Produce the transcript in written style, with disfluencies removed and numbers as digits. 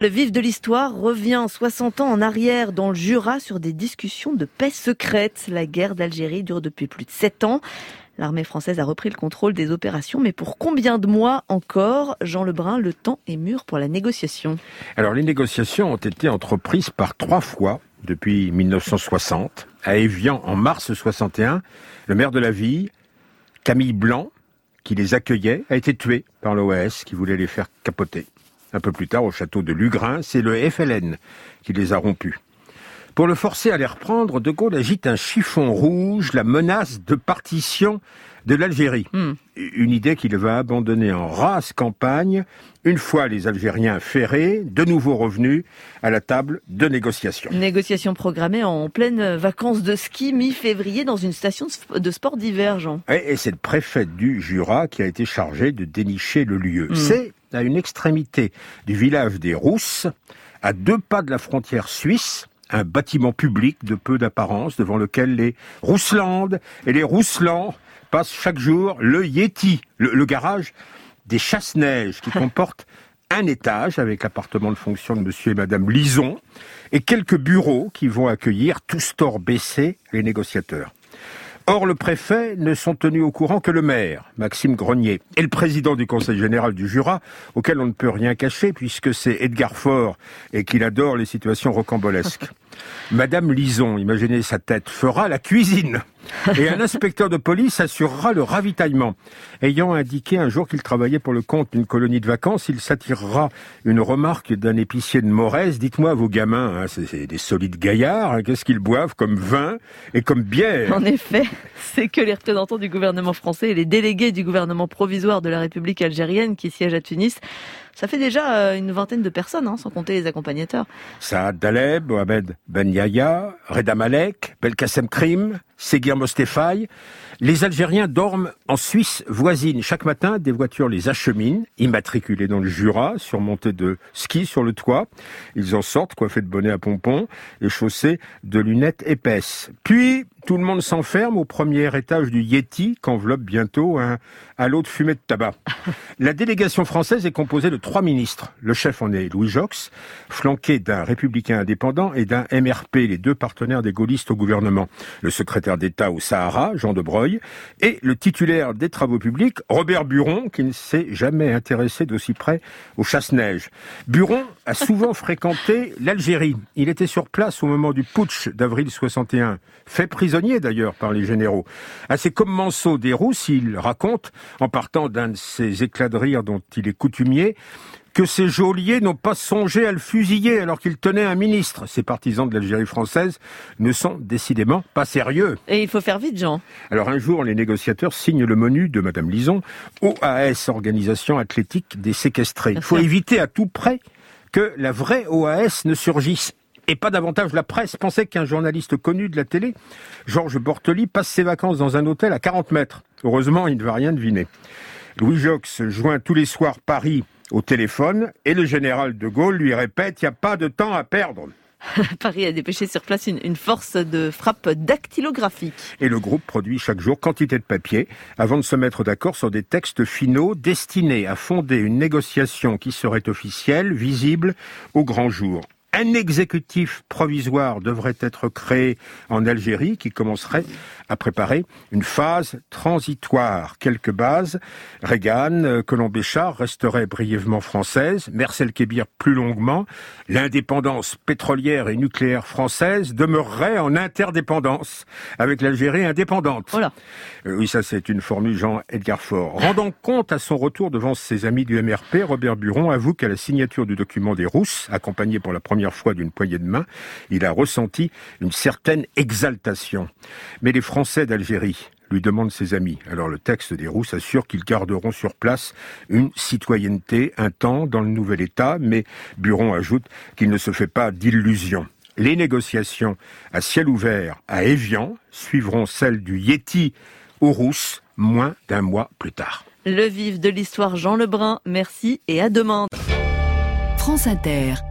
Le vif de l'histoire revient 60 ans en arrière dans le Jura sur des discussions de paix secrètes. La guerre d'Algérie dure depuis plus de 7 ans. L'armée française a repris le contrôle des opérations, mais pour combien de mois encore ? Jean Lebrun, le temps est mûr pour la négociation. Alors les négociations ont été entreprises par 3 fois depuis 1960. À Évian, en mars 61, le maire de la ville, Camille Blanc, qui les accueillait, a été tué par l'OAS qui voulait les faire capoter. Un peu plus tard, au château de Lugrin, c'est le FLN qui les a rompus. Pour le forcer à les reprendre, De Gaulle agite un chiffon rouge, la menace de partition de l'Algérie. Une idée qu'il va abandonner en rase campagne, une fois les Algériens ferrés, de nouveau revenus à la table de négociation. Négociation programmée en pleine vacances de ski mi-février dans une station de sport d'hiver, Jean. Et c'est le préfet du Jura qui a été chargé de dénicher le lieu. C'est à une extrémité du village des Rousses, à 2 pas de la frontière suisse, un bâtiment public de peu d'apparence devant lequel les Rousselandes et les Rousselans passent chaque jour le Yeti, le garage des chasse-neige qui comporte un étage avec l'appartement de fonction de monsieur et madame Lison et quelques bureaux qui vont accueillir, tous torts baissés, les négociateurs. Or, le préfet ne sont tenus au courant que le maire, Maxime Grenier, et le président du conseil général du Jura, auquel on ne peut rien cacher puisque c'est Edgar Faure et qu'il adore les situations rocambolesques. Madame Lison, imaginez sa tête, fera la cuisine et un inspecteur de police assurera le ravitaillement. Ayant indiqué un jour qu'il travaillait pour le compte d'une colonie de vacances, il s'attirera une remarque d'un épicier de Morez. Dites-moi, vos gamins, c'est des solides gaillards, qu'est-ce qu'ils boivent comme vin et comme bière ? En effet, c'est que les représentants du gouvernement français et les délégués du gouvernement provisoire de la République algérienne qui siègent à Tunis, ça fait déjà une vingtaine de personnes, sans compter les accompagnateurs. Saad Daleb, Mohamed Ben Yahya, Reda Malek, Belkacem Krim, Seguir Mostefaï. Les Algériens dorment en Suisse voisine. Chaque matin, des voitures les acheminent, immatriculées dans le Jura, surmontées de skis sur le toit. Ils en sortent, coiffés de bonnets à pompons et chaussés de lunettes épaisses. Puis, tout le monde s'enferme au premier étage du Yeti, qu'enveloppe bientôt un halo de fumée de tabac. La délégation française est composée de 3 ministres. Le chef en est Louis Joxe, flanqué d'un républicain indépendant et d'un MRP, les 2 partenaires des gaullistes au gouvernement. Le secrétaire d'État au Sahara, Jean de Broglie, et le titulaire des travaux publics, Robert Buron, qui ne s'est jamais intéressé d'aussi près aux chasse-neige. Buron a souvent fréquenté l'Algérie. Il était sur place au moment du putsch d'avril 61, fait prisonnier d'ailleurs par les généraux. À ses commensaux des Rousses, il raconte, en partant d'un de ces éclats de rire dont il est coutumier, que ces geôliers n'ont pas songé à le fusiller alors qu'il tenait un ministre. Ces partisans de l'Algérie française ne sont décidément pas sérieux. Et il faut faire vite, Jean. Alors un jour, les négociateurs signent le menu de Madame Lison, OAS, Organisation Athlétique des Séquestrés. Il faut éviter à tout prix que la vraie OAS ne surgisse. Et pas davantage la presse pensait qu'un journaliste connu de la télé, Georges Bortoli, passe ses vacances dans un hôtel à 40 mètres. Heureusement, il ne va rien deviner. Louis Joxe joint tous les soirs Paris au téléphone et le général de Gaulle lui répète « il n'y a pas de temps à perdre ». Paris a dépêché sur place une force de frappe dactylographique. Et le groupe produit chaque jour quantité de papier avant de se mettre d'accord sur des textes finaux destinés à fonder une négociation qui serait officielle, visible au grand jour. Un exécutif provisoire devrait être créé en Algérie qui commencerait à préparer une phase transitoire. Quelques bases, Reagan, Colomb-Béchard resterait brièvement française, Mersel-Kébir plus longuement. L'indépendance pétrolière et nucléaire française demeurerait en interdépendance avec l'Algérie indépendante. Voilà. Oui, ça c'est une formule Jean-Edgar Faure. Rendant compte à son retour devant ses amis du MRP, Robert Buron avoue qu'à la signature du document des Rousses, accompagné pour la première fois d'une poignée de main, il a ressenti une certaine exaltation. Mais les Français d'Algérie lui demandent ses amis. Alors le texte des Rousses assure qu'ils garderont sur place une citoyenneté un temps dans le nouvel État, mais Buron ajoute qu'il ne se fait pas d'illusions. Les négociations à ciel ouvert à Évian suivront celles du Yeti aux Rousses moins d'1 mois plus tard. Le vif de l'histoire, Jean Lebrun, merci et à demain. France Inter.